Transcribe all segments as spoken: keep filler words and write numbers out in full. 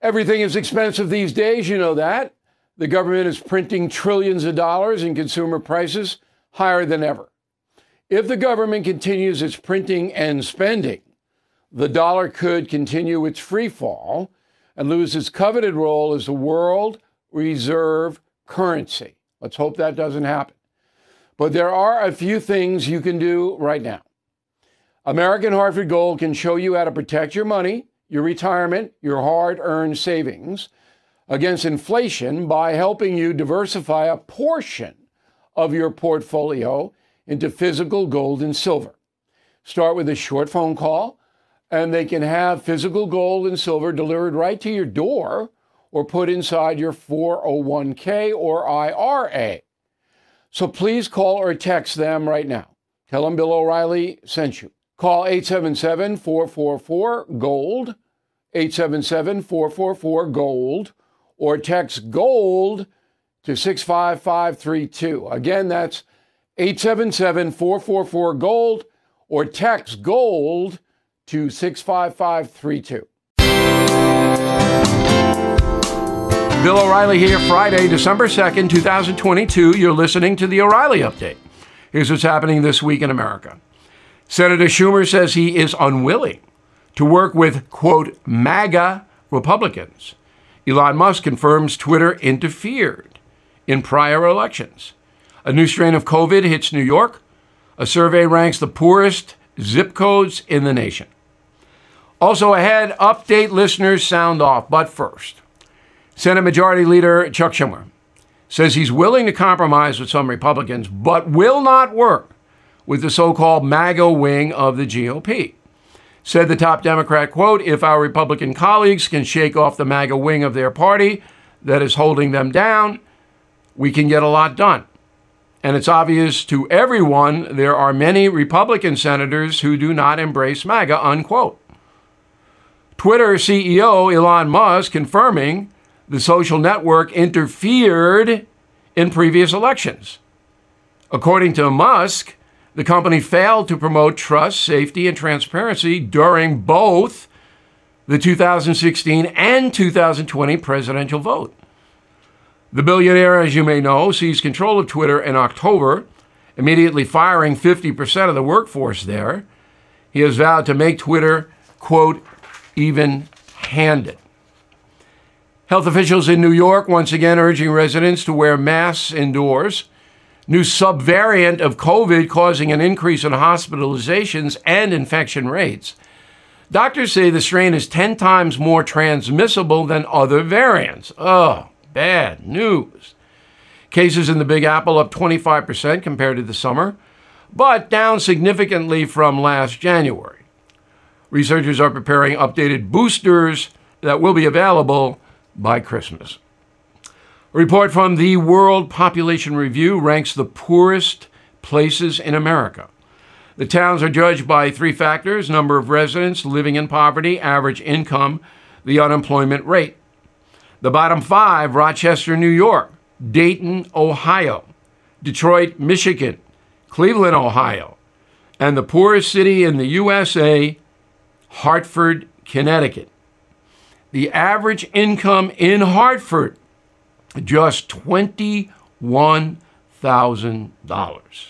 Everything is expensive these days, you know that. The government is printing trillions of dollars and consumer prices higher than ever. If the government continues its printing and spending, the dollar could continue its free fall and lose its coveted role as the world reserve currency. Let's hope that doesn't happen. But there are a few things you can do right now. American Hartford Gold can show you how to protect your money, your retirement, your hard-earned savings against inflation by helping you diversify a portion of your portfolio into physical gold and silver. Start with a short phone call, and they can have physical gold and silver delivered right to your door or put inside your four oh one k or I R A. So please call or text them right now. Tell them Bill O'Reilly sent you. Call eight seven seven, four four four, GOLD, eight seven seven, four four four, GOLD, or text GOLD to six five five three two. Again, that's eight seven seven, four four four, GOLD, or text GOLD to six five five three two. Bill O'Reilly here, Friday, December second, twenty twenty-two. You're listening to the O'Reilly Update. Here's what's happening this week in America. Senator Schumer says he is unwilling to work with, quote, MAGA Republicans. Elon Musk confirms Twitter interfered in prior elections. A new strain of COVID hits New York. A survey ranks the poorest zip codes in the nation. Also ahead, update listeners sound off. But first, Senate Majority Leader Chuck Schumer says he's willing to compromise with some Republicans, but will not work with the so-called MAGA wing of the G O P. Said the top Democrat, quote, if our Republican colleagues can shake off the MAGA wing of their party that is holding them down, we can get a lot done. And it's obvious to everyone there are many Republican senators who do not embrace MAGA, unquote. Twitter C E O Elon Musk confirming the social network interfered in previous elections. According to Musk, the company failed to promote trust, safety, and transparency during both the two thousand sixteen and two thousand twenty presidential vote. The billionaire, as you may know, seized control of Twitter in October, immediately firing fifty percent of the workforce there. He has vowed to make Twitter, quote, even-handed. Health officials in New York once again urging residents to wear masks indoors. New subvariant of COVID causing an increase in hospitalizations and infection rates. Doctors say the strain is ten times more transmissible than other variants. Oh, bad news. Cases in the Big Apple up twenty-five percent compared to the summer, but down significantly from last January. Researchers are preparing updated boosters that will be available by Christmas. A report from the World Population Review ranks the poorest places in America. The towns are judged by three factors: number of residents living in poverty, average income, the unemployment rate. The bottom five: Rochester, New York, Dayton, Ohio, Detroit, Michigan, Cleveland, Ohio, and the poorest city in the U S A, Hartford, Connecticut. The average income in Hartford, just twenty-one thousand dollars.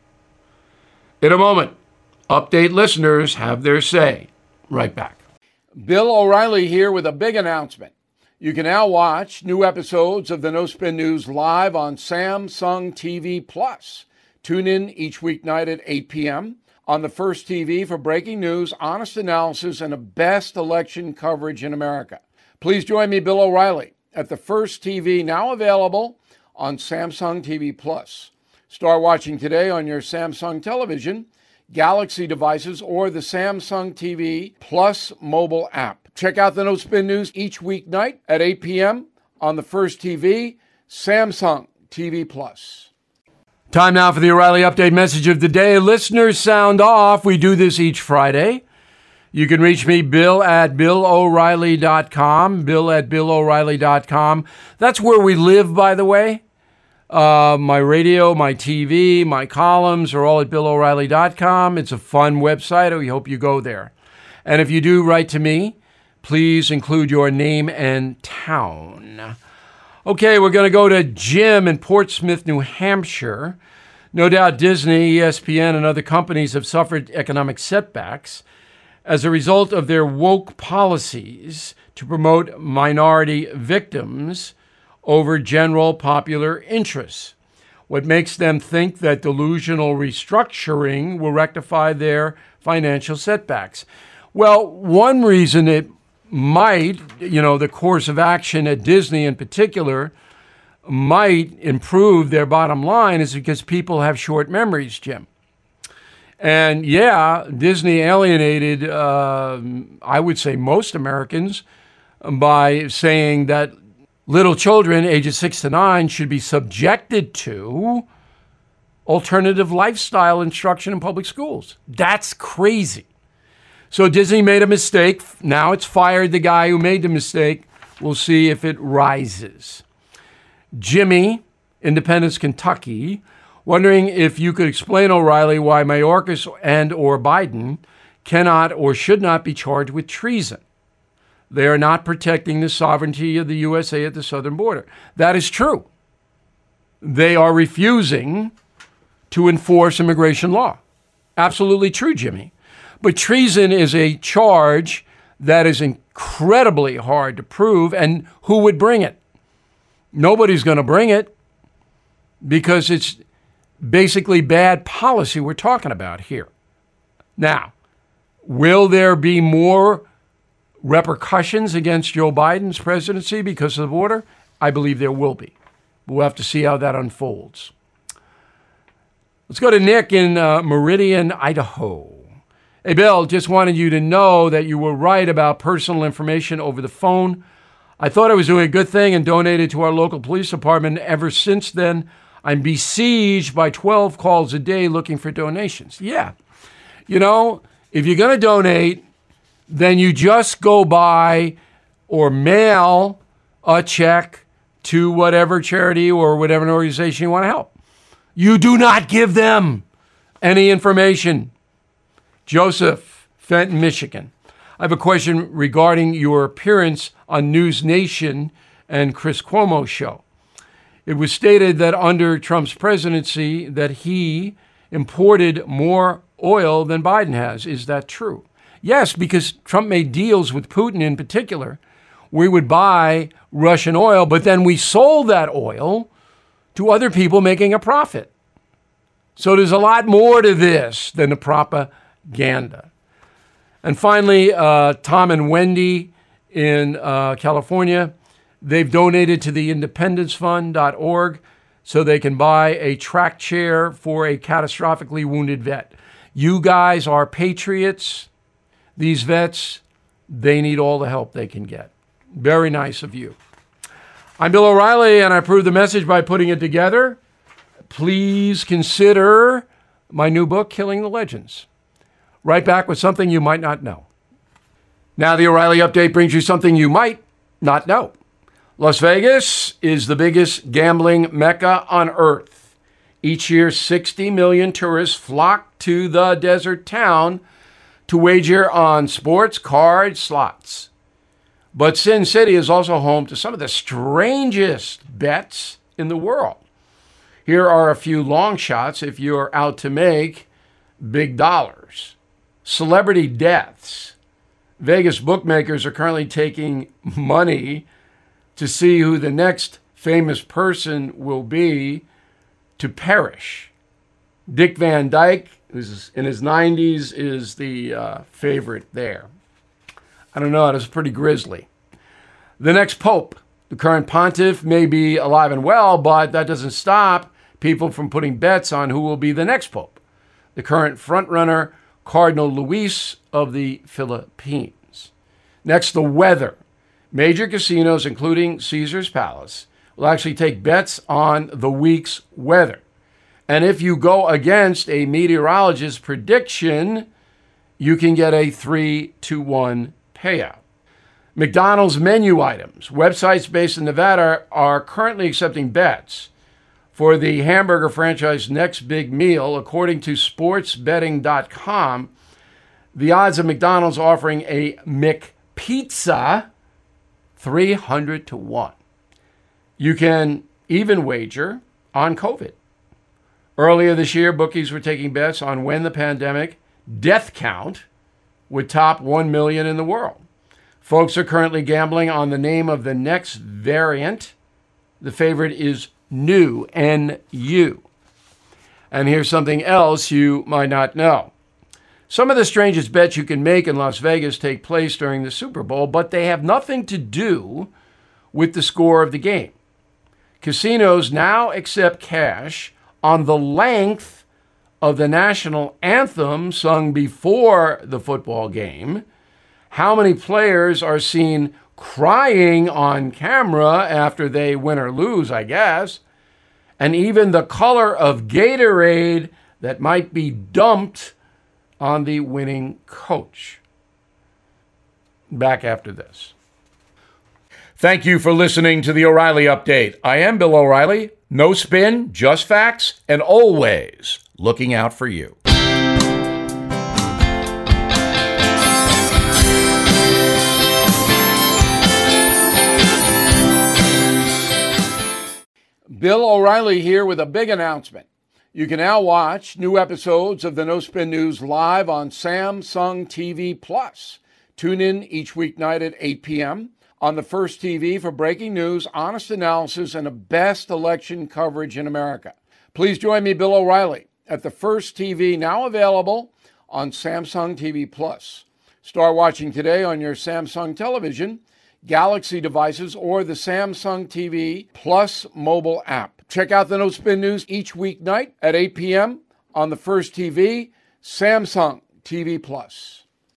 In a moment, update listeners have their say. Right back. Bill O'Reilly here with a big announcement. You can now watch new episodes of the No Spin News live on Samsung T V Plus. Tune in each weeknight at eight p.m. on the First T V for breaking news, honest analysis, and the best election coverage in America. Please join me, Bill O'Reilly, at the First T V, now available on Samsung T V Plus. Start watching today on your Samsung television, Galaxy devices, or the Samsung T V Plus mobile app. Check out the No Spin News each weeknight at eight p.m. on the First T V, Samsung T V Plus. Time now for the O'Reilly Update message of the day. Listeners, sound off. We do this each Friday. You can reach me, Bill at Bill O'Reilly dot com, Bill at Bill O'Reilly dot com. That's where we live, by the way. Uh, my radio, my T V, my columns are all at Bill O'Reilly dot com. It's a fun website. We hope you go there. And if you do write to me, Please include your name and town. Okay, we're going to go to Jim in Portsmouth, New Hampshire. No doubt Disney, E S P N, and other companies have suffered economic setbacks as a result of their woke policies to promote minority victims over general popular interests. What makes them think that delusional restructuring will rectify their financial setbacks? Well, one reason it might, you know, the course of action at Disney in particular, might improve their bottom line is because people have short memories, Jim. And yeah, Disney alienated, uh, I would say, most Americans by saying that little children ages six to nine should be subjected to alternative lifestyle instruction in public schools. That's crazy. So Disney made a mistake. Now it's fired the guy who made the mistake. We'll see if it rises. Jimmy, Independence, Kentucky, wondering if you could explain, O'Reilly, why Mayorkas and or Biden cannot or should not be charged with treason. They are not protecting the sovereignty of the U S A at the southern border. That is true. They are refusing to enforce immigration law. Absolutely true, Jimmy. But treason is a charge that is incredibly hard to prove, and who would bring it? Nobody's going to bring it because it's basically bad policy we're talking about here. Now, will there be more repercussions against Joe Biden's presidency because of the border? I believe there will be. We'll have to see how that unfolds. Let's go to Nick in uh, Meridian, Idaho. Hey, Bill, just wanted you to know that you were right about personal information over the phone. I thought I was doing a good thing and donated to our local police department. Ever since then, I'm besieged by twelve calls a day looking for donations. Yeah. You know, if you're going to donate, then you just go by or mail a check to whatever charity or whatever organization you want to help. You do not give them any information. Joseph, Fenton, Michigan. I have a question regarding your appearance on News Nation and Chris Cuomo's show. It was stated that under Trump's presidency that he imported more oil than Biden has. Is that true? Yes, because Trump made deals with Putin in particular. We would buy Russian oil, but then we sold that oil to other people making a profit. So there's a lot more to this than the propaganda. And finally, uh, Tom and Wendy in uh, California, they've donated to the independence fund dot org so they can buy a track chair for a catastrophically wounded vet. You guys are patriots. These vets, they need all the help they can get. Very nice of you. I'm Bill O'Reilly, and I approve the message by putting it together. Please consider my new book, Killing the Legends. Right back with something you might not know. Now the O'Reilly Update brings you something you might not know. Las Vegas is the biggest gambling mecca on earth. Each year, sixty million tourists flock to the desert town to wager on sports, cards, slots. But Sin City is also home to some of the strangest bets in the world. Here are a few long shots if you're out to make big dollars. Celebrity deaths. Vegas bookmakers are currently taking money to see who the next famous person will be to perish. Dick Van Dyke, who's in his nineties, is the uh, favorite there. I don't know, that's pretty grisly. The next pope. The current pontiff may be alive and well, but that doesn't stop people from putting bets on who will be the next pope. The current frontrunner, Cardinal Luis of the Philippines. Next, the weather. Major casinos, including Caesar's Palace, will actually take bets on the week's weather. And if you go against a meteorologist's prediction, you can get a three to one payout. McDonald's menu items. Websites based in Nevada are currently accepting bets for the hamburger franchise next big meal. According to sports betting dot com, the odds of McDonald's offering a McPick pizza, three hundred to one. You can even wager on COVID. Earlier this year, bookies were taking bets on when the pandemic death count would top one million in the world. Folks are currently gambling on the name of the next variant. The favorite is New, N U. And here's something else you might not know. Some of the strangest bets you can make in Las Vegas take place during the Super Bowl, but they have nothing to do with the score of the game. Casinos now accept cash on the length of the national anthem sung before the football game, how many players are seen crying on camera after they win or lose, I guess, and even the color of Gatorade that might be dumped on the winning coach. Back after this. Thank you for listening to the O'Reilly Update. I am Bill O'Reilly. No spin, just facts, and always looking out for you. Bill O'Reilly here with a big announcement. You can now watch new episodes of the No Spin News live on Samsung T V Plus. Tune in each weeknight at eight p.m. on the First T V for breaking news, honest analysis, and the best election coverage in America. Please join me, Bill O'Reilly, at the First T V, now available on Samsung T V Plus. Start watching today on your Samsung television, Galaxy devices, or the Samsung T V Plus mobile app. Check out the No Spin News each weeknight at eight p.m. on the First T V, Samsung T V Plus.